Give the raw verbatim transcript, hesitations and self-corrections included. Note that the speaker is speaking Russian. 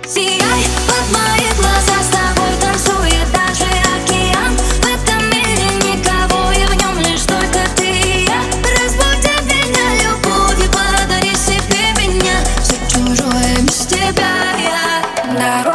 Сияй, под мои глаза, с тобой танцует даже океан. В этом мире никого, и в нем лишь только ты и я. Разбуди меня любовью, подари себе меня. Все чужое без тебя я.